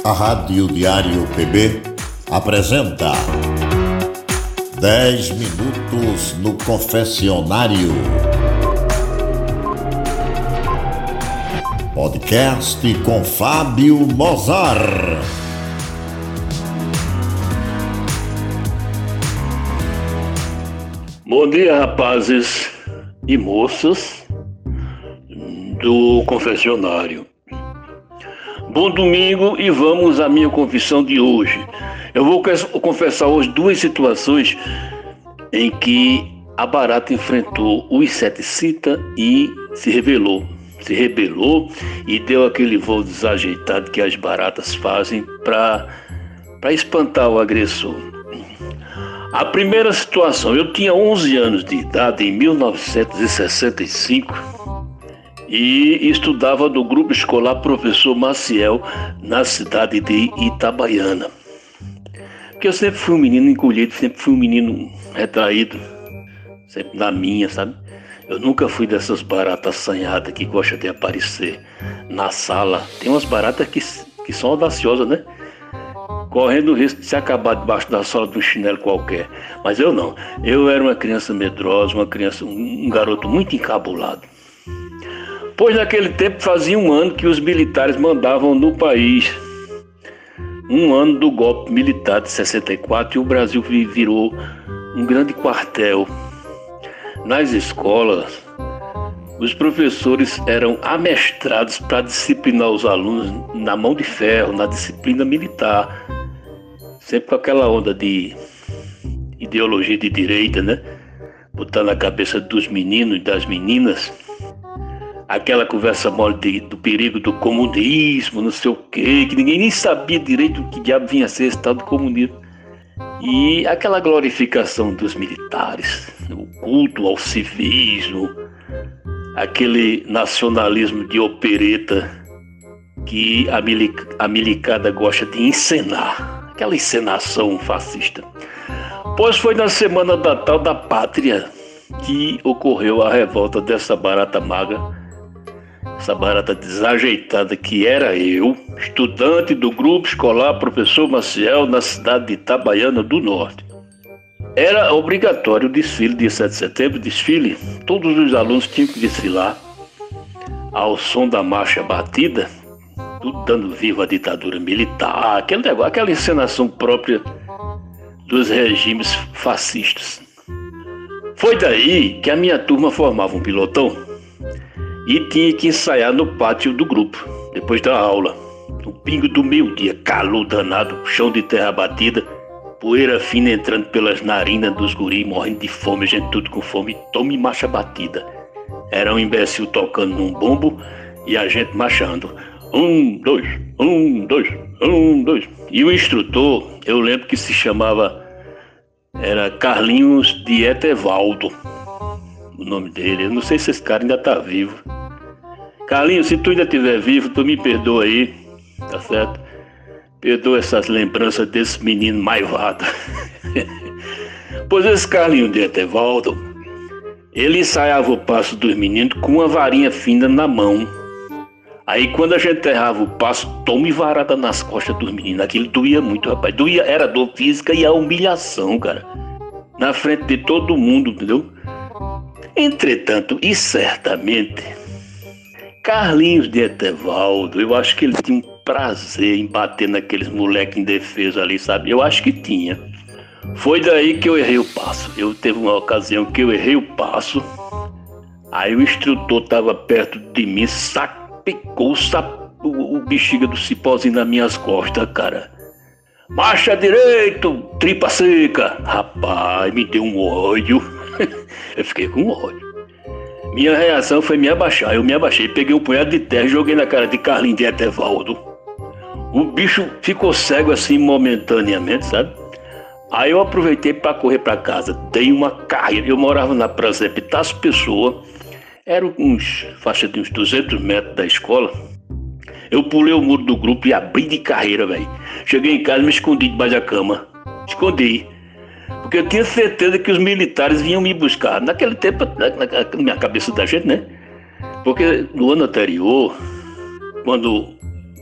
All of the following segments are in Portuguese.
A Rádio Diário PB apresenta 10 minutos no confessionário. Podcast com Fábio Mozart. Bom dia, rapazes e moças do confessionário. Bom domingo e vamos à minha confissão de hoje. Eu vou confessar hoje duas situações em que a barata enfrentou o inseticida e se rebelou e deu aquele voo desajeitado que as baratas fazem para espantar o agressor. A primeira situação, eu tinha 11 anos de idade em 1965 e estudava no grupo escolar Professor Maciel na cidade de Itabaiana. Porque eu sempre fui um menino encolhido, sempre fui um menino retraído, sempre na minha, sabe? Eu nunca fui dessas baratas assanhadas que gostam de aparecer na sala. Tem umas baratas que são audaciosas, né? Correndo o risco de se acabar debaixo da sola de um chinelo qualquer. Mas eu não. Eu era uma criança medrosa, um garoto muito encabulado. Pois naquele tempo fazia um ano que os militares mandavam no país. Um ano do golpe militar de 64 e o Brasil virou um grande quartel. Nas escolas, os professores eram amestrados para disciplinar os alunos na mão de ferro, na disciplina militar. Sempre com aquela onda de ideologia de direita, né? Botar na cabeça dos meninos e das meninas aquela conversa mole do perigo do comunismo, não sei o quê, que ninguém nem sabia direito o que diabo vinha a ser esse tal do comunismo. E aquela glorificação dos militares, o culto ao civismo, aquele nacionalismo de opereta que a milicada gosta de encenar, aquela encenação fascista. Pois foi na Semana da Tal da Pátria que ocorreu a revolta dessa barata magra, essa barata desajeitada que era eu, estudante do grupo escolar Professor Maciel na cidade de Itabaiana do Norte. Era obrigatório o desfile dia 7 de setembro, todos os alunos tinham que desfilar ao som da marcha batida, tudo dando viva à ditadura militar, aquela encenação própria dos regimes fascistas. Foi daí que a minha turma formava um pilotão e tinha que ensaiar no pátio do grupo, depois da aula. No pingo do meio-dia, calor danado, chão de terra batida, poeira fina entrando pelas narinas dos guris, morrendo de fome, gente tudo com fome, tome marcha batida. Era um imbecil tocando num bombo e a gente marchando. 1, 2, 1, 2, 1, 2. E o instrutor, eu lembro que se chamava, era Carlinhos de Etevaldo, o nome dele. Eu não sei se esse cara ainda tá vivo. Carlinhos, se tu ainda estiver vivo, tu me perdoa aí, tá certo? Perdoa essas lembranças desse menino maivado. Pois esse Carlinhos de Etevaldo, ele ensaiava o passo dos meninos com uma varinha fina na mão. Aí quando a gente errava o passo, tome varada nas costas dos meninos. Aquilo doía muito, rapaz. Doía, era dor física e a humilhação, cara. Na frente de todo mundo, entendeu? Entretanto, e certamente, Carlinhos de Etevaldo, eu acho que ele tinha um prazer em bater naqueles moleques indefesos ali, sabe? Eu acho que tinha. Foi daí que eu errei o passo. Teve uma ocasião que eu errei o passo, aí o instrutor estava perto de mim, picou o bexiga do cipózinho nas minhas costas, cara. Marcha direito, tripa seca. Rapaz, me deu um ódio. Eu fiquei com ódio. Minha reação foi me abaixar. Eu me abaixei, peguei um punhado de terra e joguei na cara de Carlinhos de Etevaldo. O bicho ficou cego assim momentaneamente, sabe? Aí eu aproveitei para correr para casa. Dei uma carreira. Eu morava na Praça Epitácio Pessoa. Era faixa de uns 200 metros da escola. Eu pulei o muro do grupo e abri de carreira, velho. Cheguei em casa e me escondi debaixo da cama. Escondi. Porque eu tinha certeza que os militares vinham me buscar. Naquele tempo, na minha cabeça da gente, né? Porque no ano anterior, quando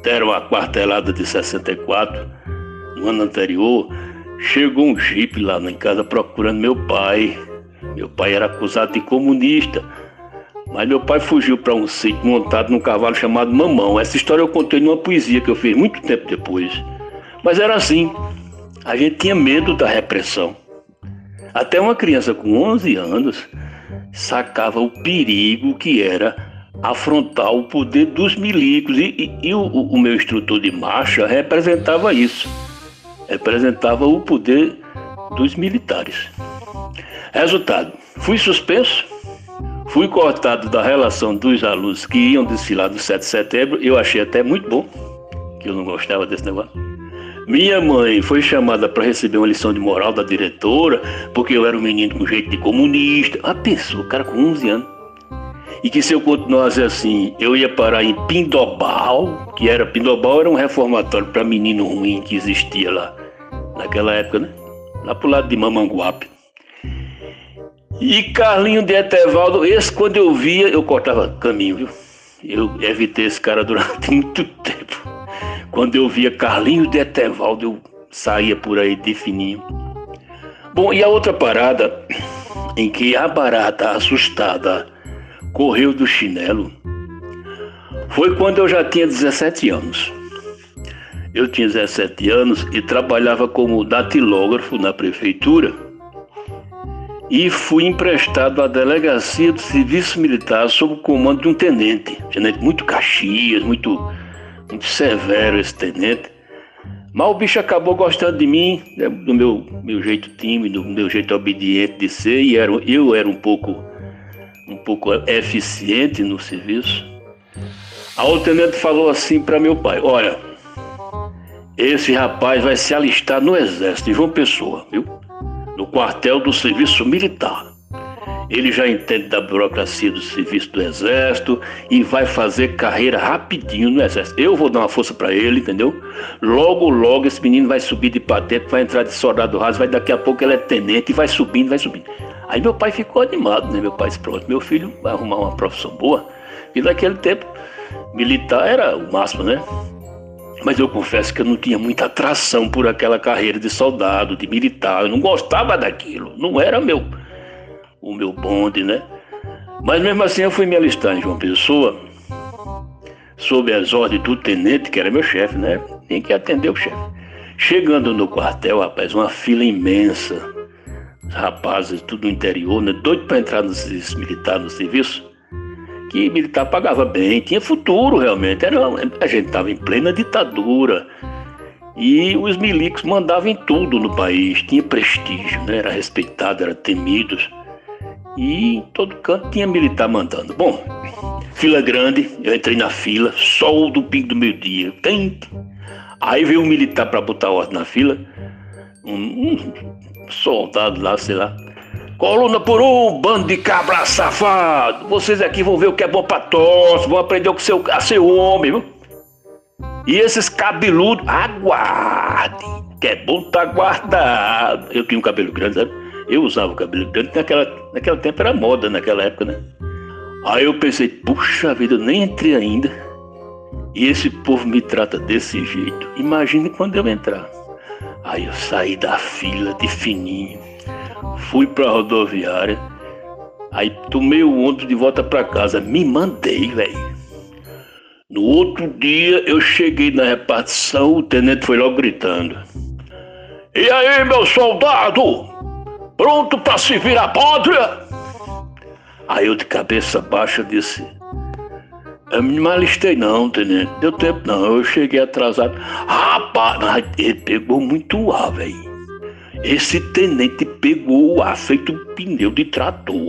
deram a quartelada de 64, no ano anterior, chegou um jipe lá em casa procurando meu pai. Meu pai era acusado de comunista, mas meu pai fugiu para um sítio montado num cavalo chamado Mamão. Essa história eu contei numa poesia que eu fiz muito tempo depois. Mas era assim, a gente tinha medo da repressão. Até uma criança com 11 anos sacava o perigo que era afrontar o poder dos milicos. E o meu instrutor de marcha representava isso. Representava o poder dos militares. Resultado, fui suspenso, fui cortado da relação dos alunos que iam desfilar no 7 de setembro. Eu achei até muito bom, que eu não gostava desse negócio. Minha mãe foi chamada para receber uma lição de moral da diretora, porque eu era um menino com jeito de comunista. A pessoa, o cara com 11 anos. E que se eu continuasse assim, eu ia parar em Pindobal, Pindobal era um reformatório para menino ruim que existia lá, naquela época, né? Lá pro lado de Mamanguape. E Carlinho de Etevaldo, esse quando eu via, eu cortava caminho, viu? Eu evitei esse cara durante muito tempo. Quando eu via Carlinho de Etevaldo, eu saía por aí de fininho. Bom, e a outra parada em que a barata assustada correu do chinelo foi quando eu já tinha 17 anos. Eu tinha 17 anos e trabalhava como datilógrafo na prefeitura e fui emprestado à delegacia do serviço militar sob o comando de um tenente muito caxias, muito severo esse tenente. Mas o bicho acabou gostando de mim, do meu jeito tímido, do meu jeito obediente de ser, e eu era um pouco eficiente no serviço. Aí o tenente falou assim para meu pai: olha, esse rapaz vai se alistar no exército de João Pessoa, viu? No quartel do serviço militar. Ele já entende da burocracia do serviço do exército e vai fazer carreira rapidinho no exército. Eu vou dar uma força para ele, entendeu? Logo esse menino vai subir de patente, vai entrar de soldado raso, daqui a pouco ele é tenente e vai subindo. Aí meu pai ficou animado, né? Meu pai disse: pronto, meu filho vai arrumar uma profissão boa. E naquele tempo, militar era o máximo, né? Mas eu confesso que eu não tinha muita atração por aquela carreira de soldado, de militar. Eu não gostava daquilo. Não era o meu bonde, né? Mas mesmo assim eu fui me alistar em João Pessoa, sob as ordens do tenente, que era meu chefe, né? Tem que atender o chefe. Chegando no quartel, rapaz, uma fila imensa. Os rapazes, tudo no interior, né? Doido para entrar no serviço militar, no serviço. Que militar pagava bem, tinha futuro realmente. A gente estava em plena ditadura. E os milicos mandavam em tudo no país, tinha prestígio, né? Era respeitado, era temido. E em todo canto tinha militar mandando. Bom, fila grande, eu entrei na fila, sol do pingo do meio-dia, quente. Aí veio um militar para botar ordem na fila, um soldado lá, sei lá. Coluna por um, bando de cabra safado. Vocês aqui vão ver o que é bom pra tosse, vão aprender a ser homem, viu? E esses cabeludos, aguarde, que é bom tá guardado. Eu tinha um cabelo grande, sabe? Eu usava o cabelo grande, naquele tempo era moda, naquela época, né? Aí eu pensei: puxa vida, eu nem entrei ainda e esse povo me trata desse jeito. Imagine quando eu entrar. Aí eu saí da fila de fininho, fui pra rodoviária, aí tomei o ônibus de volta pra casa, me mandei, velho. No outro dia eu cheguei na repartição, o tenente foi logo gritando: e aí, meu soldado? Pronto pra se virar a pátria? Aí eu de cabeça baixa disse: eu não me alistei não, tenente. Deu tempo não, eu cheguei atrasado. Rapaz, ele pegou muito ar, velho. Esse tenente pegou o ar feito um pneu de trator.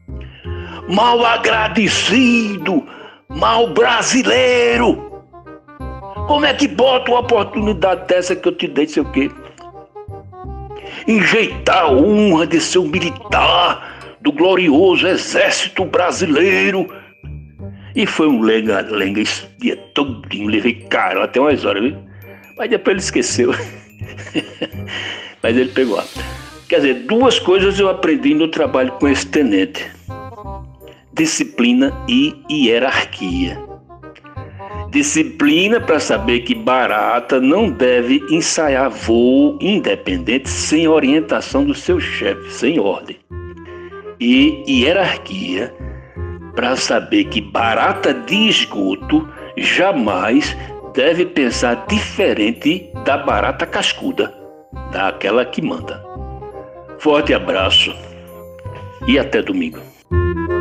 Mal agradecido, mal brasileiro. Como é que bota uma oportunidade dessa que eu te dei, sei o quê? Enjeitar a honra de ser um militar do glorioso exército brasileiro. E foi um lenga-lenga esse dia todinho, levei cara até umas horas, viu? Mas depois ele esqueceu. Mas ele pegou. Quer dizer, duas coisas eu aprendi no trabalho com esse tenente: disciplina e hierarquia. Disciplina para saber que barata não deve ensaiar voo independente sem orientação do seu chefe, sem ordem. E hierarquia para saber que barata de esgoto jamais deve pensar diferente da barata cascuda, daquela que manda. Forte abraço e até domingo.